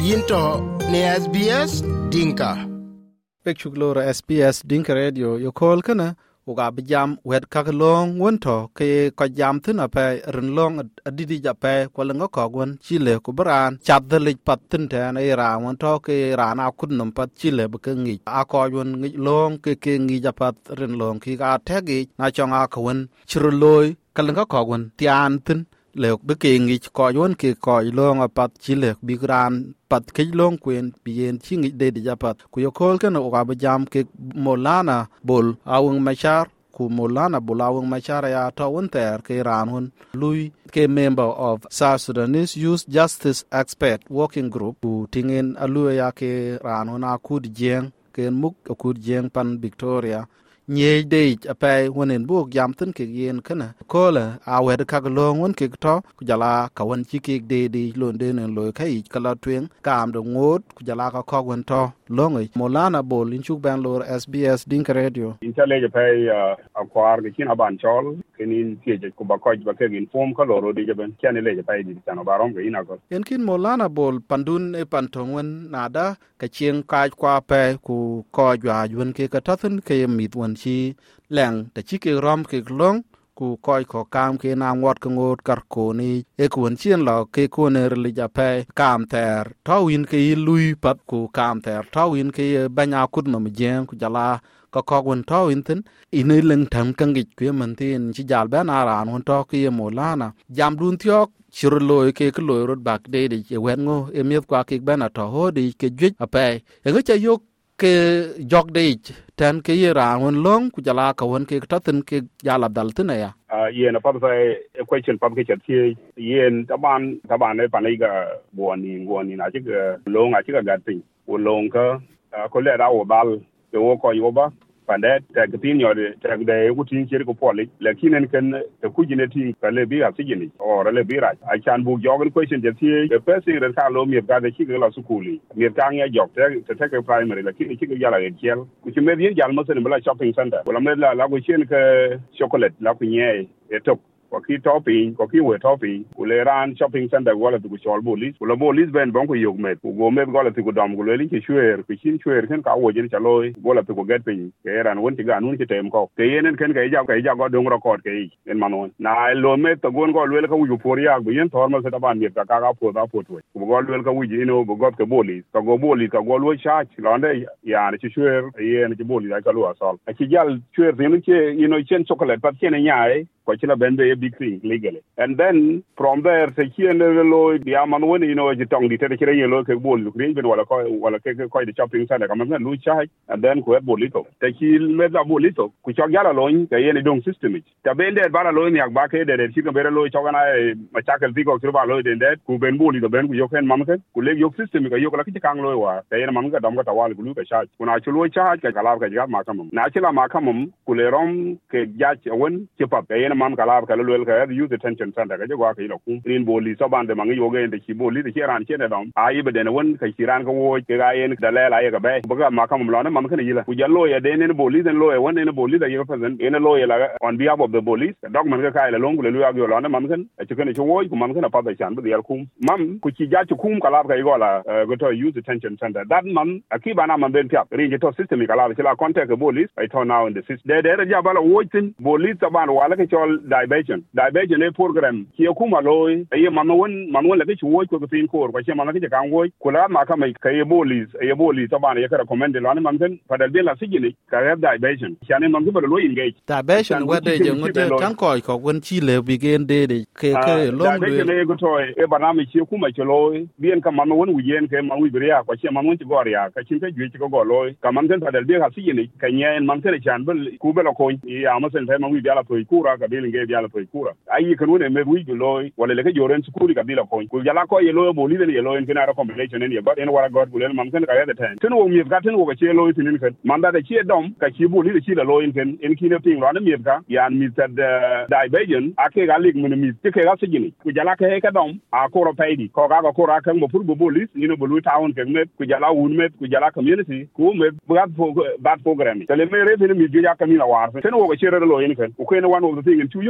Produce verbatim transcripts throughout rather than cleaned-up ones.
Yinto ne S B S Dinka. Pekchuklora S B S Dinka Radio yo call kana uga bijam wet kaklong wonto ke ko jam thina pe rinlong adidi jape kwalenga kogwan chile ku bran chadlik patin tan era wonto ke rana kudnum pat chile bekengi akoyun ngi long ke ke ngi japat rinlong ki ga tegi na chonga kwen chirloy kalenga kogwan tian tin lek bekengi koyun ke koylong apat chile bigran pat kejlong kwen bien chingi de japat ku yo kol kana uga bijam ke molana bol awung machar ku molana bulawung machar ya tawun ter ke ranun lui ke member of South Sudanese Youth Justice Expert Working Group ku tingen alu ya ke ranun akud jeng ken muk akud jeng pan Victoria nye de apay wonen buk jam tin ke yen kana kola awed kaglong won ke to ku jala kawan chike de de londe nen loy kai kala twen kam do ngot ku jala ka ko won to longi molana bol in chuk ban lor S B S Dinka Radio intele pay akwar ke kin aban chol kenin tieje ku ba ko ba ke inform ka loro de ben ken le pay di tano barom ke ina ko en kin molana bol pandun e pantong won nada ka chieng ka kwa pe ku ko jwa yun ke ka tatun ke mit won chi leng ta chi ke rom ke long ku koy ko kam ke na ngot ko ngot kar ko ni e ku won chien lo ke ko ne ri ja pe kam ter tawin ke lui pat ku kam ter tawin ke banya kud no mjen ku jala ko ko won tawin tin ine leng tam kangit ku man tin chi jal ban aran won to ke molana jam dun tiok chirloy ke ko loy rod bak de de e wen ngo e miet kwa ke ban ato ho de ke jwi ape e ga cha yok ke jog de tan ke yera won long ku jala ka won ke tatin ke jala dal tin ya uh yen pa fa e question pam ke chatie yen taban taban ne panai ga boni boni na chi ga long a chi ga gatin wo long ka ko le ra wo dal ke wo ko yo ba pande ta gatin yo de ta de ku tin chi ko poli lakini ken te ku jine tin ka le bi a sigini or le bi ra a chan bu jog question chatie the first thing that ka lo mi ga de chi ga la sukuli mi ka nge jog te te ke primary lakini chi ga yala ge chel ku chi me yin jal mo se bla shopping center wala me la la ku chen ke chocolate la ku nye e top ko ki topping ko ki we topping ku le ran shopping center wala tu ku chol bolis ku lo bolis ben bon ku yog met ku go met gola tu ku dom ku le li ki shwer ku chin shwer ken ka wo jin chaloy gola tu ku get pin ke ran won ti ga nun ti tem ko ke yenen ken ke ja ke ja go dong record ke en manon na lo met to gon go le ka wu por ya bu yen tor ma se ta ban mi ka ka po da po to ku go le ka wu ji no bu go ke bolis ka go bolis ka go lo cha londe ya ni ti shwer yen ti bolis ka lo asol a ti jal shwer tin ke you know chen chocolate pat chen nyaai ko chi la ben be big thing legally and then from there se kien le lo dia man woni you know ji tong di te kire yelo ke bol green ben wala ko wala ke ko di shopping center kam na lu chai and then ko bolito te ki me da bolito ku chog yala lo ke yene dong system ta ben de bara lo ni ak ba ke de de ki ko bere lo chogana ma chakal bi ko ba lo de de ku ben bolito ben ku yoken mam ke ku le yok system ko yok la ki kang lo wa te yene mam ga dom ga tawal ku lu ke chai ku na chu lo chai ke kala ga ga ma kam na chi la ma kam ku le rom ke ja won ki pa ke yene mam kala ka lo ka youth detention center ka jwa ka ilo ku rin boli so bande mangi yoge ende ki boli de kiran chene dom ayi be den won ka kiran ko wo ke ga yen da lela ye ga be buga ma kam lo na mam kana yila ku jallo ya de ne boli den lo ya won ne boli da ye present ene lo ya la on behalf of the police dog man ka ka ila longu le lu ya go lo na mam kan e chukene chu wo ku mam kana pa da chan bu yal kum mam ku chi ja chu kum kala ka igola go to youth detention center that man akiba na man ben tap rin to system kala la contact the police I turn now in the system de de ja bala wo tin police taban wala ka chol diversion diversion e program ki kuma loy e man won man won la ke wo ko tin ko ko che man ke kan wo kula ma ka mai kai bolis e bolis to ban ye ka recommend lo man kan fadal be la sigini ka have diversion chane man ko lo engage diversion wede je ngote tan ko ko won chi le begin de de ke ke long diversion e go to e banami ki kuma ke loy bien ka man won wuyen ke man wi bria ko che man won ti goria ka chin ke ju ti ko go loy ka man kan fadal be ka sigini ka nyen man ke chan bel ku be lo ko ya ma sen man wi bia la to kura ka be nge bia la to kura ayi kan woni me wi loy wala le ke joren skuli ka bila ko ku jala ko ye loy boli le ye loy en kana combination en ye ba en wala god bulen man kan ka ya ten ten wo mi ga ten wo ke che loy tin kan man da ke dom ka chi boli le chi la loy en en ki ne ting lo na mi ga yan mi tad diversion ake ga lig mun mi ke ga sigini ku jala ke ka dom a ko ro paydi ko ga ko ra kan mo pur bo bolis ni no bolu town ke me ku jala un me ku jala community ku me bad bad program tele me re tin mi ju ya kan ni la war ten wo ke che re loy en kan ku ke ne one of the thing en tu yu mo tin ko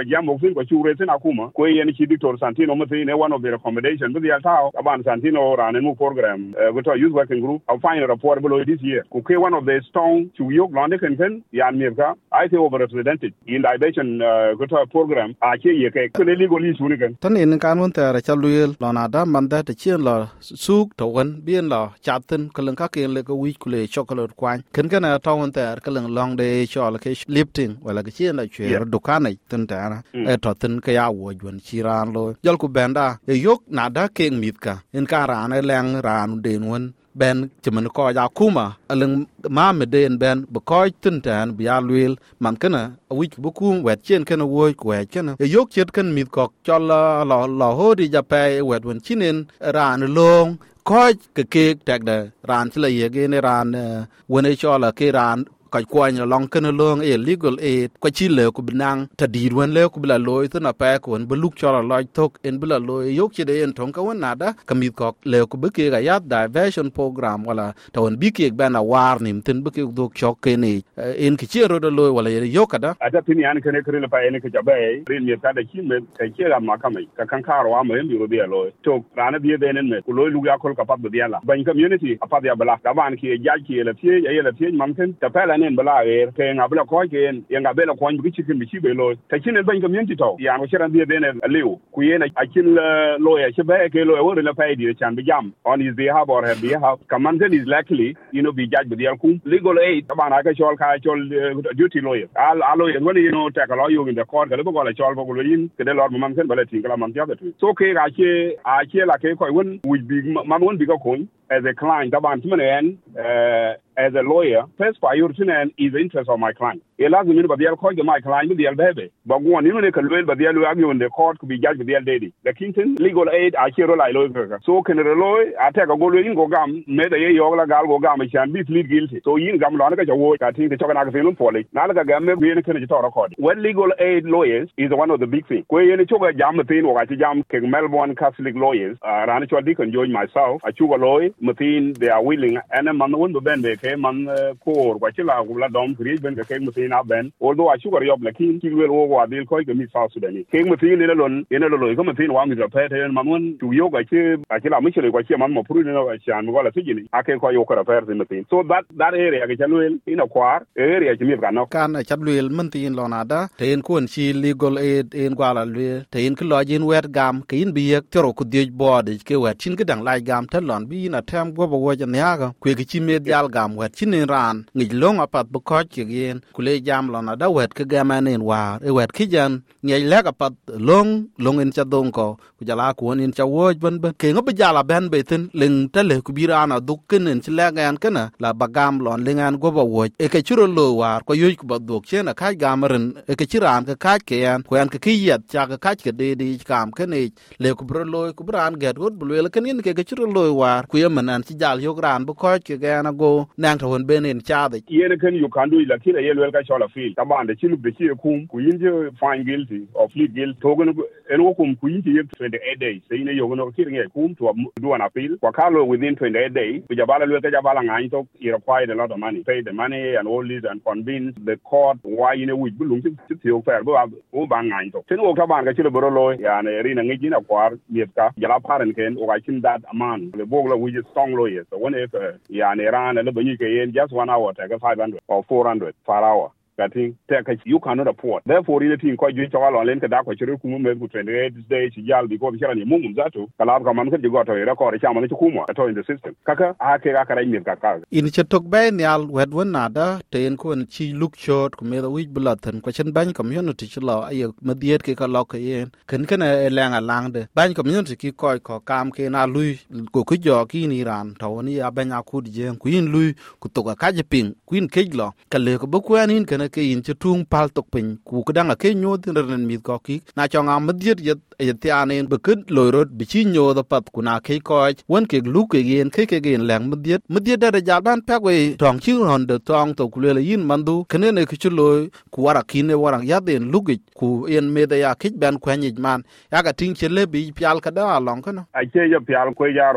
jam moksin ko chure sin akuma ko yen chi Doctor Santino Muthine one of the recommendation with the altao aban Santino ran a new program uh, with a youth working group I'll find a report below this year ko ke one of the strong to yok lande kan kan yan mirka I think overrepresented in the dimension go to program a ke ye ke ko legal issue ni kan tan in kan won ta ra chaluel lona da man da te chien lo suk to wan bien lo chatin ko len ka ke le ko wi ku le chocolate kwan kan kan ta won ta ka len long de chol ke lifting wala ke chien la chwer dukana tin ta na e to tin ka ya wo jwan chiran lo jol ku benda e yok na da ke mit ka in ka ran e leng ran den won ben chimen ko ya kuma aleng ma me den ben be ko tin tan bi alwil man kana wi bu kum wet chen kana wo ko wet kana e yok chet kan mit ko chol lo lo ho di ja pe wet won chinen ran long ko ke ke tak da ran chla ye ge ne ran won e chola ke ran ka kwanya long kana long e legal aid ko chi le ku binang ta di wan le ku bla loy tu na pa ko bu luk chola loj tok en bla loy yok chi de en ton ka wan nada ka mit ko le ku bu ke ga yat diversion program wala ta won bi ke ba na war nim tin bu ke dok chok ke ni en ki chi ro do loy wala yok kada ata tin yan kene kre pa en ke jabe rin mi ta da chi me ke chi ga ma ka mai ka kan ka ro wa me bi ro bi loy to rana bi de nen me ku loy lu ya kol ka pa bi ya la ban community apa ya bla ka ban ki ya ki le tie ya le tie mam ken ta pa nen bala er ke ngabla ko ken ya ngabela ko ngi ci kin ci be lo ta kin ban ko minti to ya no chiran die bene lew ku yena akin lo ya ci be ke lo wo le pay di chan bi jam on his behalf or her behalf command is likely you know be judge bi ku legal aid tabana ka chol ka chol duty lawyer al alo when you know take a lawyer in the court ka ko la chol ko lo yin ke de lor mam ken bala tin kala mam tiaga tu so ke ga ke a ke la ke ko won would be mam won bi ko ko as a client taban timen uh as a lawyer, first priority is the interest of my client. It allows me to be able to call my client with the baby. But one, you know, they can well, but the argue in the court could be judged with the lady. The Kingston legal aid, I hear a lawyer. So can the lawyer, I take a go in go gum, made a yoga gal go gum, and be plead guilty. So you gum on a word, I think the chocolate film for it. Now the gum, we in a record. When legal aid lawyers is one of the big things. Where you choke a jam thing or I jam Melbourne Catholic lawyers, uh, Rancho Deacon join myself, I choke a lawyer, Martin, they are willing, and a man won't bend they man core kwa chila kula dom create ben ka keng mutin aben although a sugar yob lakin ki wel wo adil ko ke mi South Sudan keng mutin ne lon ene lo ko mutin wa mi da pete man won tu yoga ke a chila mi chele kwa chi man mo pru ne no chan mo la tijini ake ko yo ko pete mutin so that that area ke chalwel ina kwar area ke mi ka no kan chalwel mutin lo na da ten kun chi legal aid en kwa la le ten ko lo jin wet gam kin bi yek tro ku de bod ke wet chin ke dang lai gam talon bi na tem go bo wo jan ya ga ku ke chi me dal gam wet chinin ran ngi long apat bu ko chi gen kule jam lona da wet ke gamanen war e wet kijan ngi lek apat long long in cha dong ko ku jala ko in cha wo ban ban ke ngob jala ben be tin ling tele ku birana duk ken in chla gan kana la bagam lon lingan go ba wo e ke churo lo war ko yoy ku ba duk chena ka gamren e ke chiran ka ka ke an ko an ke kiyat cha ka ka ke de di kam ke ne le ku bro lo ku bran get gut bu le ken in ke ke churo lo war ku yemanan chi jal yo gran bu ko ke gana go nang to benin chade yene kan you can do like kila yelwel ka chola feel taban de chilu de chi kum ku yinje find guilty or plead guilty to gono en wo kum ku yinje twenty-eight days sai ne yogono kiringe kum to do an appeal kwa kalo within twenty-eight days ku jabala lwe ka jabala ngai to it required a lot of money pay the money and all this and convince the court why you know we bulung ti ti o fair ba o ba ngai to ten wo taban ka chilu boro lo ya ne rina ngi na kwar mieta jala paren ken o ga chin that amount le bogla we just strong lawyers so when if ya ne ran le banyi ke just one hour take a five hundred or four hundred per hour. I think you cannot afford. Therefore, in the team, quite you all on Lenka Dako, Chirikum, twenty-eight days, Yal, because you're on your mum, Zato, Kalabka, you got a record, a shaman, Kuma, at all in the system. Kaka, Ake, Akara, Kaka. In Chatok Bay, Nial, wed one nada, Tainko and Chi look short, Kumeda Wich Bulatan, question Bang community, Law, a Mediate Kikaloka yen, can can a lang a lang the Bang community, Kikoi, Kam, Kena Lui, Gokujo, Kini Ran, Tawani, Abena Kudi, Queen Lui, Kutoka Kajaping, Queen Kiglo, Kaleko Bukwan in can ke in chutung pal tok pin ku kadang ke nyo tin ren mit ko ki na chong am diet yet yet anen be kut loirot bi chi nyo da pat ku na ke ko won ke lu ke gen ke ke gen lang diet diet da ja ban pak we tong chi ron de tong to ku le yin mandu kene ne ku chu loy ku wara kine wara ya den lu gi ku en me da ya kit ban kwen man ya ga ting che le bi pyal ka da long kana a che ya pyal ko yaro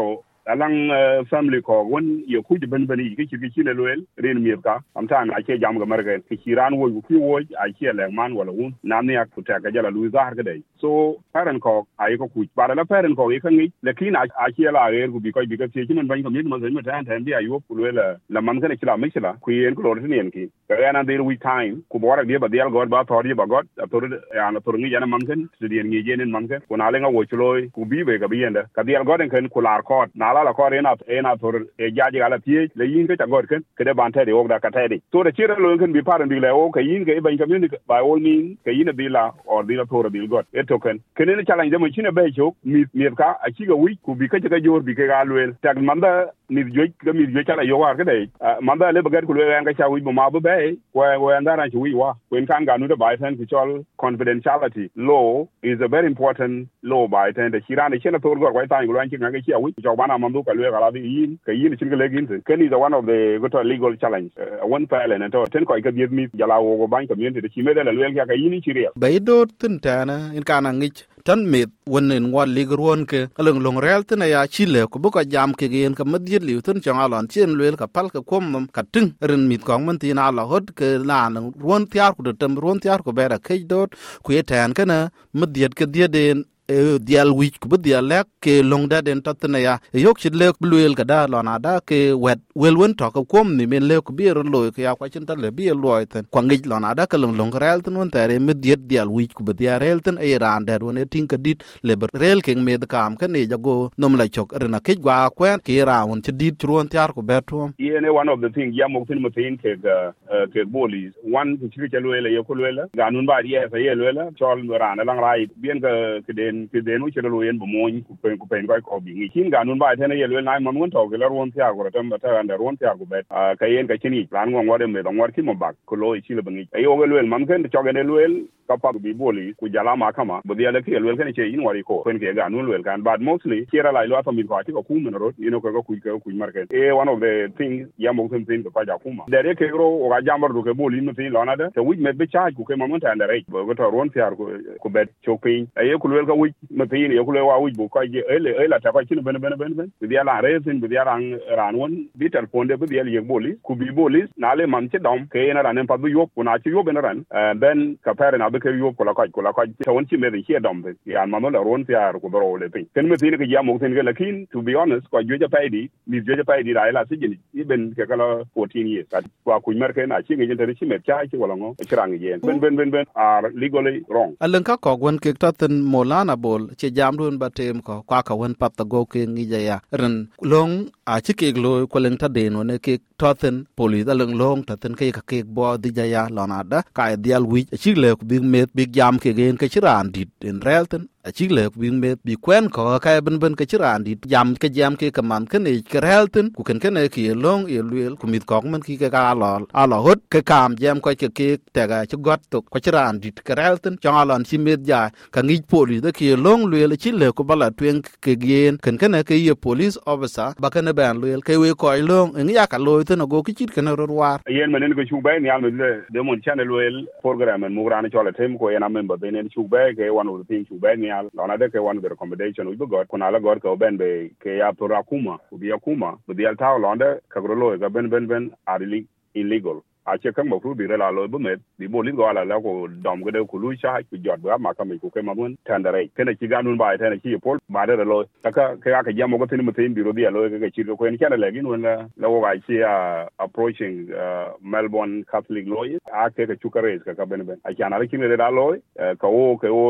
alang family ko won yo ku ben ben yi ki ki ne loel ren mi ka am ta na ke jam ga marga ki kiran wo ku wo a ke le man wala un na ne ak ta ga jala lu zahar ga dai so parent ko ay ko ku para la parent ko yi kan ni lekin a ke la er ku bi ko bi ka ti men ban ko mi ma zai ma ta ta bi ayo ku loela la man kana kila mi kila ku yen ko lo ne ki ga na there we time ku bora dia ba dia god ba tori ba god tor ya na tor ngi jana man kan ti dia ngi jenen man kan ku na le nga wo chuloy ku bi be ga bi yenda ka dia god kan ku lar ko na la la ko re na e na tor e jaji ala tie le yin ka god kan ke de ban ta de ok da ka ta de to de chira lo kan bi paran bi le o ka yin ga ban community by all means ka yin bi la or bi la tor bi god e to kan ke ne challenge mo chine be chok mi mi ka a chi ga wi ku bi ka ga jor bi ka ga luel tag manda mi joj ga mi joj ala yo war ka de manda le ba ga ku le nga cha wi bo ma bo be wa wa ndara chi wi wa when kan ga nu de by ten control confidentiality law is a very important law by ten de chira ne chena tor go wa ta ngi nga ga chi a wi jo bana mandu ka le ga bi yin ka yin chin ga le gin ken is one of the good legal challenge uh, one file and to ten ko ka bi mi jala wo ban community de chi me de le le ka yin chi ria bai do tin ta na in kana ngi tan met wonen wan ligron ke along long rel tin ya chile ko bu ka jam ke gen ka madye liu tin chang alon chen lel ka pal ka kom ka ting ren mit kong man tin ala hot ke la nan ron tiar ku de tem ron tiar ko bera ke dot ku yetan kana madye ke die den dial wich ku dial lek ke long da den tatna ya yok chit lek bluel ka da lona da ke wet wel won to ka kom ni men lek bi ro loy ka ya kwa chin ta le bi loy ten kwa ngij lona da ka long long rel ten won tare me diet dial wich ku dial rel ten e ran da won e tin ka dit le rel ken me da kam ka ne jago nom la chok rena ke gwa kwen ke ra won ti dit tron tiar ku betom ye ne one of the thing ya mo tin mo tin ke ke bolis one ku chi ke loele ye ku loele ga nun ba ye fa ye loele chol ran lang rai bien ka ke den ke denu chelo yen bo moñ ku pen ku pen ko bi ngi kin ga nun ba tane yelo na man won to ke lor won tia ko tam ta anda won tia ko bet ka yen ka chini plan ngong wade me dong war ki mo bak ko lo chi le bangi ayo ge lel man ken to ge ne lel ka pa bi boli ku jala ma kama bo dia le ke lel ken che yin wari ko pen ke ga nun lel kan but mostly kira la lo fa mi ko ti ko ku men ro you know ko ko ku ko ku mar ken e one of the things ya mo ken tin ko pa ja kuma dere ke ro o ga jambar do ke boli no tin lo na de to wi me be charge ku ke mo mon ta anda re bo ko to ron tia ko ko bet chopin ayo ku lel ka ma tin yo kule wa wi bu ko je ele ele ta ko chin ben ben ben ben bi dia la resin bi dia ran ran won bi telephone de bi dia ye boli ku bi boli na le man che dom ke na ran pa bi yo ku na chi yo ben ran ben ka pare na bi ke yo ko la ko ko la ko ta won chi me de che dom be ya ma no la ron ti ar ku bro le pin ken me tin ke ya mo tin ke lakin to be honest ko jo ja pa di mi jo ja pa di ra la si jini i ben ke kala fourteen years ka kwa ku mer ke na chi ngi jente chi me cha chi wala ngo chi rang ye ben ben ben ben are legally wrong alen ka ko gon ke ta tin molana bol che jam dun batem ko kwa ka won pat go ke ngi ya ren long a chi ke lo ko len ta de no ne ke toten police aleng long ta ten ke ka ke bo di ya lona da ka dial wi chi le ku big met big jam ke gen ke chiran dit in relten a chi le ku big met bi kwen ko ka ben ben ke chiran dit jam ke jam ke ka man ke ne ke relten ku ken ke ne ke long e luel ku mit ko man ki ke ka lo a lo hot ke kam jam ko ke ke te ga chi got to ko chiran dit ke relten chong alon chi met ja ka ngi police de ke long luel chi le ku bala twen ke gen ken ke ne ke ye police officer ba ke ne ban luel ke we ko long ngi ya ka lo no go ki chit kana ro war yen menen ko chubay ni alme de mon channel wel program en mugrana chola tem ko yen member de nen chubay ke one of the things chubay ni al ona de ke one of the recommendation we got kuna la god ko ben be ke ya to rakuma ku bi akuma bu di al taw londe ka gro lo ga ben ben ben are illegal a che kan mo fu bi la lo bu met bi bolis go ala la ko dom go de ku lu sha ku jot ba ma ka mi ku ke ma mun tandare kene ci ganun ba tane ci pol ba de lo ka ka ka jamo go tin mo tin bi ro bi lo ga ci ko en kana le gin wala la wo ga ci approaching uh, Melbourne Catholic lawyers a ke ka chukare ka ka ben ben a kana le kin de da lo ka wo ke wo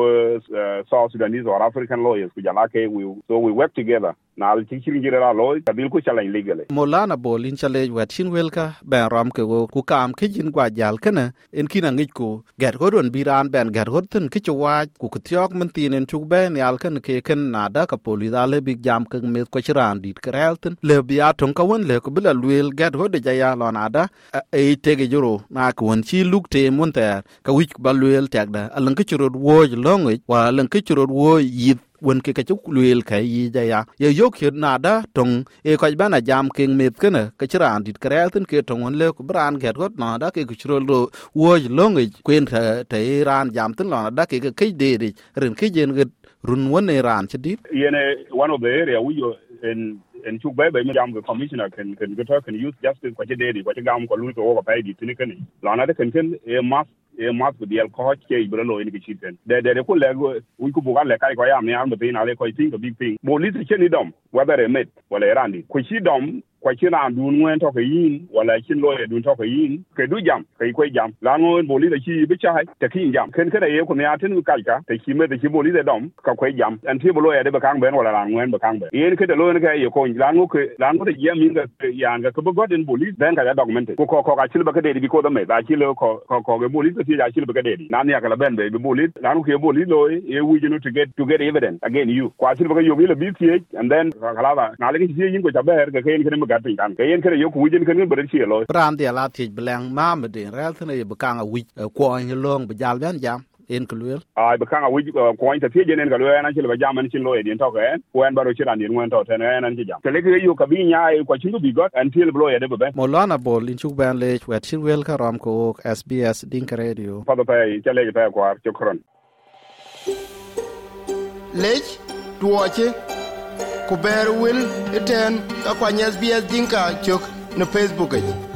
South Sudanese or African lawyers ku jala ke we so we work together na al ci ci ngira la lo ka bil ku chala legally molana bolin chale wat chin welka ba ram ke wo ku am ke jin gwa jal kana en kina ngi ko ger go don biran ben ger go tin ki chwa ku ktyok man tin en chuk ben yal kan ke ken na da ka poli da le big jam ke me ko chiran dit krelten le bia ton ka won le ko bila luel ger go de ja lo na da e te ge juro na ko won chi luk te mon ter ka wich ba luel tek da alan ke churo wo long wa alan ke churo wo yit won ke ka chuk luel kai yi ja ya ye yok hir na da tong e ko bana jam ke met kana ka chiran dit krelten ke tong won le ko bran ger go na da ke churo lo wo long kwen ta te ran jam tin lo na da ke ke de de ren ke jen run won Iran chedit yene one of the area we in in chuk bay bay jam the commissioner can can go can use justice kwa chededi kwa gam ko lu ko ko pay di tinikani la na de kan kan e mas e mas with the alcohol ke ibro lo ni kichiten de de ko lego we ko buga le kai ko ya me am be na le ko think big thing bo li ti cheni dom whether e met wala irandi ko chi dom kwa china dun ngwen to ke yin wala chin lo e dun to ke yin ke du jam ke ko jam la ngo bo li de chi be chai te kin jam ken ke de ko me atin ka ka te chi me de chi bo li de dom ka ko jam an ti bo lo e de be kang ben wala la ngwen be kang ben yin ke de lo ne ke ye ko la ngo ke la ngo de ye min ga yan ga ko bo godin bo li den ka document ko ko ko ka chi be ke de bi ko do me da chi lo ko ko ko bo li ti ja chi be ke de na ni ka la ben be bo li la ngo ke bo li lo e wi you to get to get evidence again you kwa chi be ke yo mi le bi ti and then ka la na le ke chi yin ko ja ber ga ke yin ke gatin kan kayen kare yo ku wujin kan ber chi lo ran dia la ti blang ma me de rel tne be kang a wi ko an long be jal ben jam en kulwel ai be kang a wi ko an ta ti jenen ga lo an chi le ba jam an chin lo e din to ke ko an baro chi ran din ngwen to te ne an chi jam tele ke yo ka bi nya e ko chin bi got an ti le lo e de be molana bol in chuk ban le wet chi wel ka ram ko S B S Dinka Radio pa pa tele ke pa ko ar chokron lech duoche ku ber wil iten ka kwa S B S Dinka chok na Facebook.